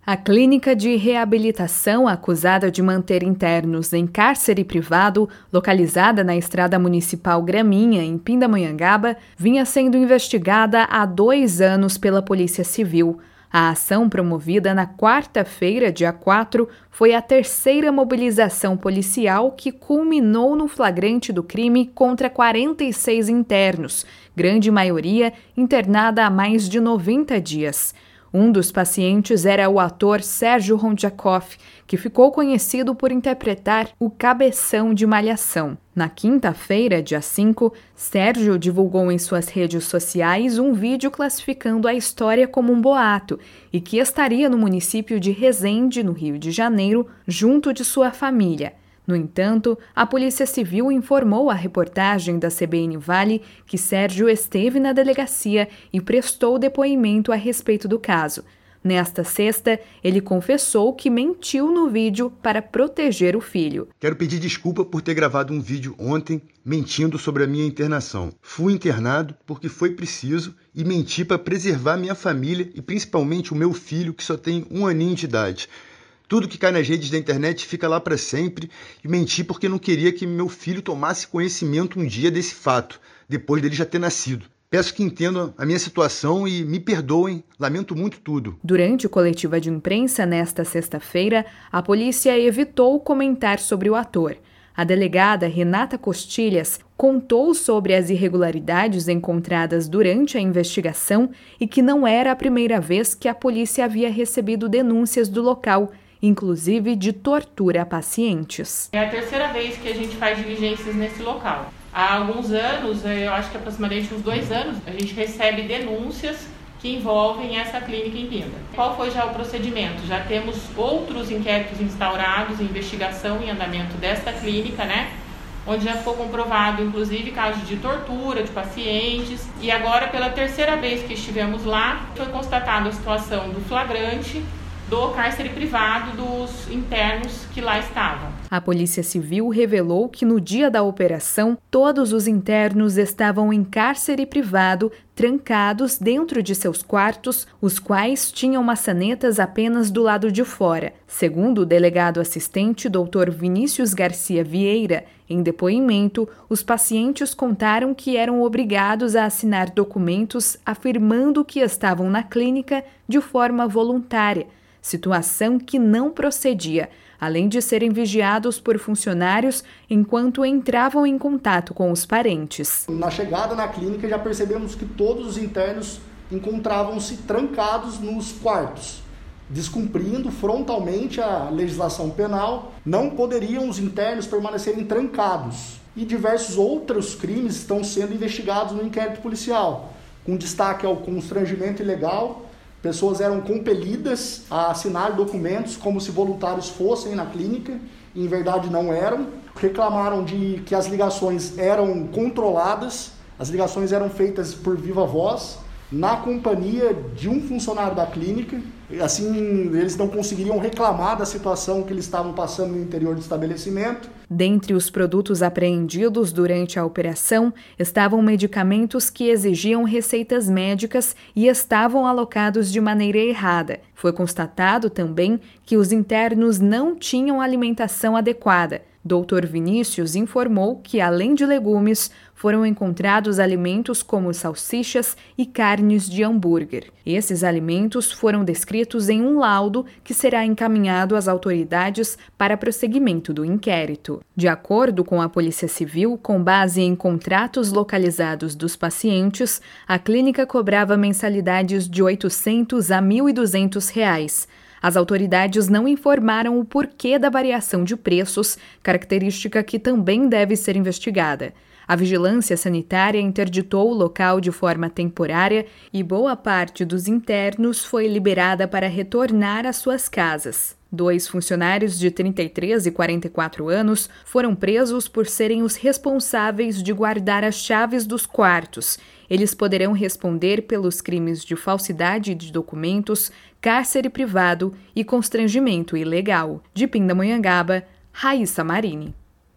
A clínica de reabilitação acusada de manter internos em cárcere privado, localizada na Estrada Municipal Graminha, em Pindamonhangaba, vinha sendo investigada há 2 anos pela Polícia Civil. A ação promovida na quarta-feira, dia 4, foi a 3ª mobilização policial que culminou no flagrante do crime contra 46 internos, grande maioria internada há mais de 90 dias. Um dos pacientes era o ator Sérgio Rondjakov, que ficou conhecido por interpretar o Cabeção de Malhação. Na quinta-feira, dia 5, Sérgio divulgou em suas redes sociais um vídeo classificando a história como um boato e que estaria no município de Resende, no Rio de Janeiro, junto de sua família. No entanto, a Polícia Civil informou à reportagem da CBN Vale que Sérgio esteve na delegacia e prestou depoimento a respeito do caso. Nesta sexta, ele confessou que mentiu no vídeo para proteger o filho. Quero pedir desculpa por ter gravado um vídeo ontem mentindo sobre a minha internação. Fui internado porque foi preciso e menti para preservar minha família e principalmente o meu filho, que só tem 1 aninho de idade. Tudo que cai nas redes da internet fica lá para sempre e menti porque não queria que meu filho tomasse conhecimento um dia desse fato, depois dele já ter nascido. Peço que entendam a minha situação e me perdoem, lamento muito tudo. Durante coletiva de imprensa nesta sexta-feira, a polícia evitou comentar sobre o ator. A delegada Renata Costilhas contou sobre as irregularidades encontradas durante a investigação e que não era a primeira vez que a polícia havia recebido denúncias do local, inclusive de tortura a pacientes. É a 3ª vez que a gente faz diligências nesse local. Há alguns anos, eu acho que aproximadamente uns 2 anos, a gente recebe denúncias que envolvem essa clínica em Pinda. Qual foi já o procedimento? Já temos outros inquéritos instaurados, investigação em andamento desta clínica, onde já ficou comprovado, inclusive, casos de tortura de pacientes. E agora, pela 3ª vez que estivemos lá, foi constatada a situação do flagrante do cárcere privado dos internos que lá estavam. A Polícia Civil revelou que no dia da operação, todos os internos estavam em cárcere privado, trancados dentro de seus quartos, os quais tinham maçanetas apenas do lado de fora. Segundo o delegado assistente, Dr. Vinícius Garcia Vieira, em depoimento, os pacientes contaram que eram obrigados a assinar documentos afirmando que estavam na clínica de forma voluntária, situação que não procedia, além de serem vigiados por funcionários enquanto entravam em contato com os parentes. Na chegada na clínica já percebemos que todos os internos encontravam-se trancados nos quartos, descumprindo frontalmente a legislação penal. Não poderiam os internos permanecerem trancados. E diversos outros crimes estão sendo investigados no inquérito policial, com destaque ao constrangimento ilegal. Pessoas eram compelidas a assinar documentos como se voluntários fossem na clínica, e em verdade não eram. Reclamaram de que as ligações eram controladas, as ligações eram feitas por viva voz, na companhia de um funcionário da clínica. Assim, eles não conseguiriam reclamar da situação que eles estavam passando no interior do estabelecimento. Dentre os produtos apreendidos durante a operação estavam medicamentos que exigiam receitas médicas e estavam alocados de maneira errada. Foi constatado também que os internos não tinham alimentação adequada. Dr. Vinícius informou que, além de legumes, foram encontrados alimentos como salsichas e carnes de hambúrguer. Esses alimentos foram descritos em um laudo que será encaminhado às autoridades para prosseguimento do inquérito. De acordo com a Polícia Civil, com base em contratos localizados dos pacientes, a clínica cobrava mensalidades de R$ 800 a R$ 1.200. As autoridades não informaram o porquê da variação de preços, característica que também deve ser investigada. A vigilância sanitária interditou o local de forma temporária e boa parte dos internos foi liberada para retornar às suas casas. 2 funcionários de 33 e 44 anos foram presos por serem os responsáveis de guardar as chaves dos quartos. Eles poderão responder pelos crimes de falsidade de documentos, cárcere privado e constrangimento ilegal. De Pindamonhangaba, Raíssa Marini.